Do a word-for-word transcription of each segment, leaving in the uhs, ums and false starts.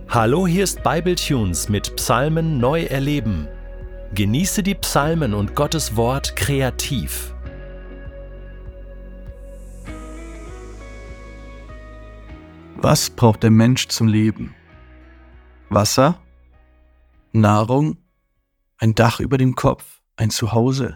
Hallo, hier ist Bibletunes mit Psalmen neu erleben. Genieße die Psalmen und Gottes Wort kreativ. Was braucht der Mensch zum Leben? Wasser? Nahrung? Ein Dach über dem Kopf? Ein Zuhause?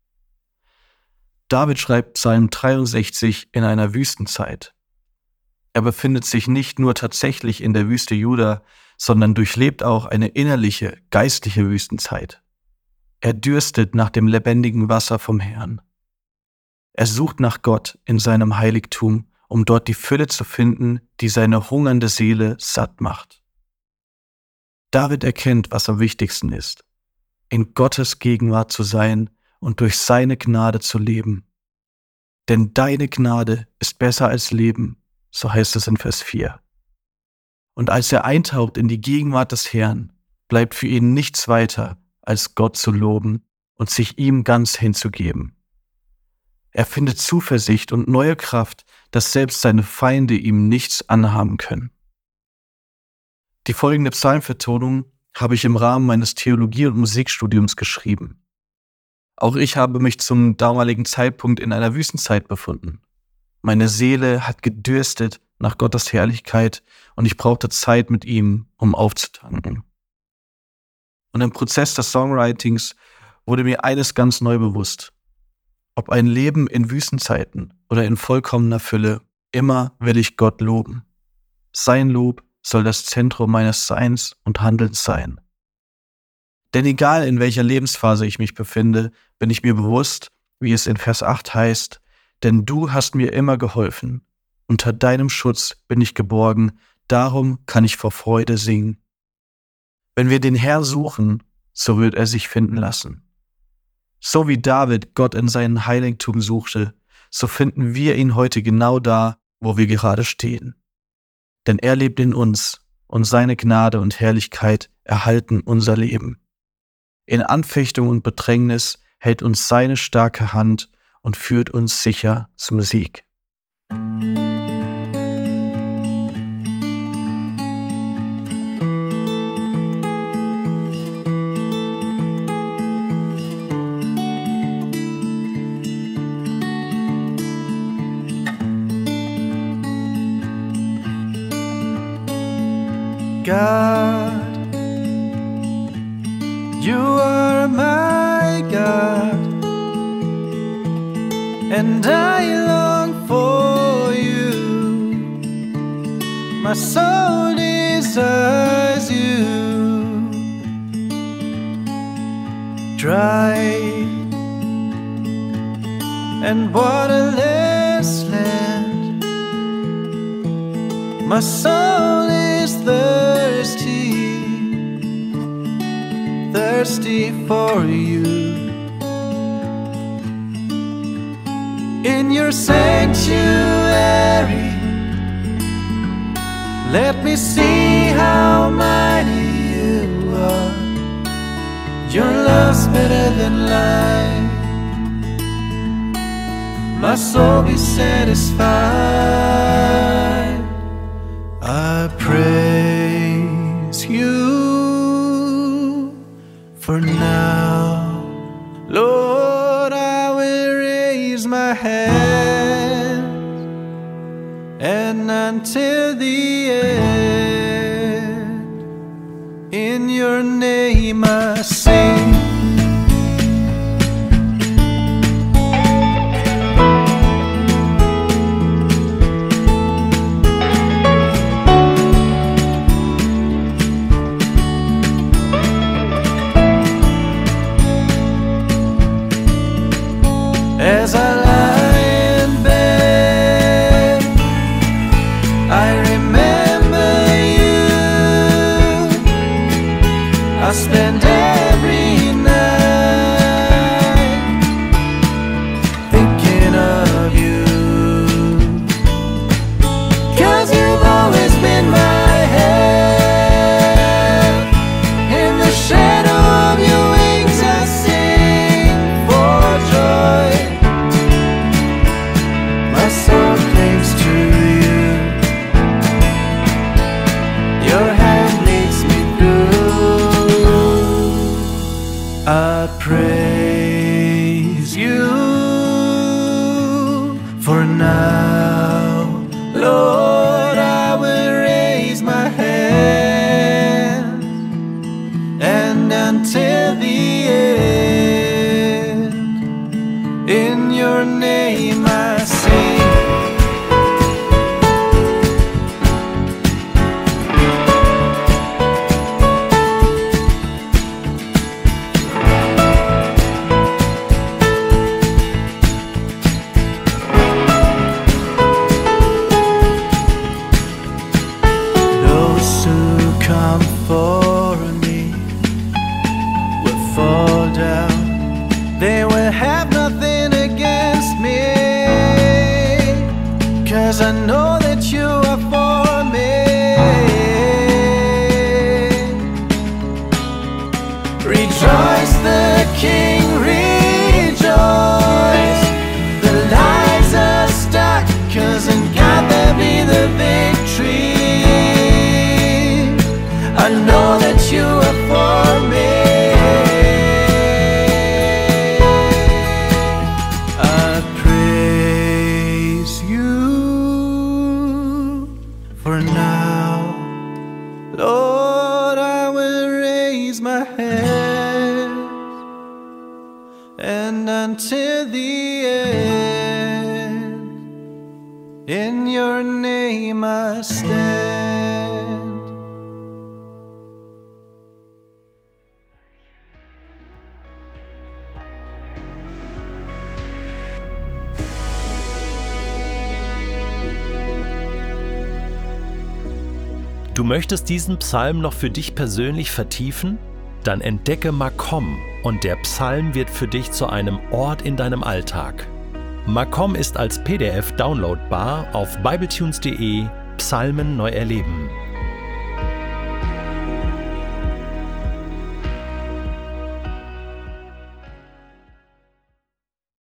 David schreibt Psalm dreiundsechzig in einer Wüstenzeit. Er befindet sich nicht nur tatsächlich in der Wüste Juda, sondern durchlebt auch eine innerliche, geistliche Wüstenzeit. Er dürstet nach dem lebendigen Wasser vom Herrn. Er sucht nach Gott in seinem Heiligtum, um dort die Fülle zu finden, die seine hungernde Seele satt macht. David erkennt, was am wichtigsten ist: in Gottes Gegenwart zu sein und durch seine Gnade zu leben. Denn deine Gnade ist besser als Leben, so heißt es in Vers vier. Und als er eintaucht in die Gegenwart des Herrn, bleibt für ihn nichts weiter, als Gott zu loben und sich ihm ganz hinzugeben. Er findet Zuversicht und neue Kraft, dass selbst seine Feinde ihm nichts anhaben können. Die folgende Psalmvertonung habe ich im Rahmen meines Theologie- und Musikstudiums geschrieben. Auch ich habe mich zum damaligen Zeitpunkt in einer Wüstenzeit befunden. Meine Seele hat gedürstet nach Gottes Herrlichkeit und ich brauchte Zeit mit ihm, um aufzutanken. Und im Prozess des Songwritings wurde mir eines ganz neu bewusst: Ob ein Leben in Wüstenzeiten oder in vollkommener Fülle, immer will ich Gott loben. Sein Lob soll das Zentrum meines Seins und Handelns sein. Denn egal in welcher Lebensphase ich mich befinde, bin ich mir bewusst, wie es in Vers acht heißt: Denn du hast mir immer geholfen. Unter deinem Schutz bin ich geborgen, darum kann ich vor Freude singen. Wenn wir den Herrn suchen, so wird er sich finden lassen. So wie David Gott in seinem Heiligtum suchte, so finden wir ihn heute genau da, wo wir gerade stehen. Denn er lebt in uns und seine Gnade und Herrlichkeit erhalten unser Leben. In Anfechtung und Bedrängnis hält uns seine starke Hand und führt uns sicher zum Sieg. God, you are my God, and I long for you. My soul desires you. Dry and waterless land, my soul is thirsty, thirsty for you. In your sanctuary, let me see how mighty you are. Your love's better than life. My soul be satisfied. I praise you for now, Lord. I will raise my hand, and until the end, in your name I sing. As I lie in bed, I remember you. I spend every night thinking of you, 'cause you've always been my help. In the shadow of your wings I sing for joy. praise you for now, Lord. I will raise my hand, and until the end, in your name I sing. Come for me will fall down. They will have nothing against me, 'cause I know that you are for me. Rejoice, the King, rejoice. The lies are stuck, 'cause in God there be the victory. I know that you are for me. I praise you for now, Lord. I will raise my hand, and until the end, in your name I stand. Du möchtest diesen Psalm noch für dich persönlich vertiefen? Dann entdecke Makom und der Psalm wird für dich zu einem Ort in deinem Alltag. Makom ist als P D F downloadbar auf bibletunes punkt de Psalmen neu erleben.